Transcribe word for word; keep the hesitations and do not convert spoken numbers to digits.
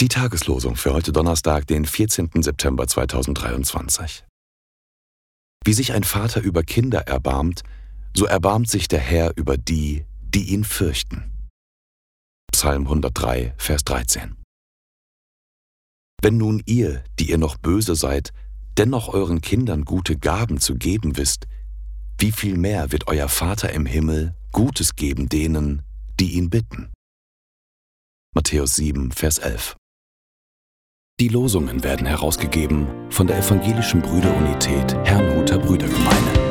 Die Tageslosung für heute Donnerstag, den vierzehnten September zweitausenddreiundzwanzig. Wie sich ein Vater über Kinder erbarmt, so erbarmt sich der Herr über die, die ihn fürchten. Psalm hundertdrei, Vers dreizehn. Wenn nun ihr, die ihr noch böse seid, dennoch euren Kindern gute Gaben zu geben wisst, wie viel mehr wird euer Vater im Himmel Gutes geben denen, die ihn bitten. Matthäus sieben, Vers elf. Die Losungen werden herausgegeben von der Evangelischen Brüderunität Herrnhuter Brüdergemeine.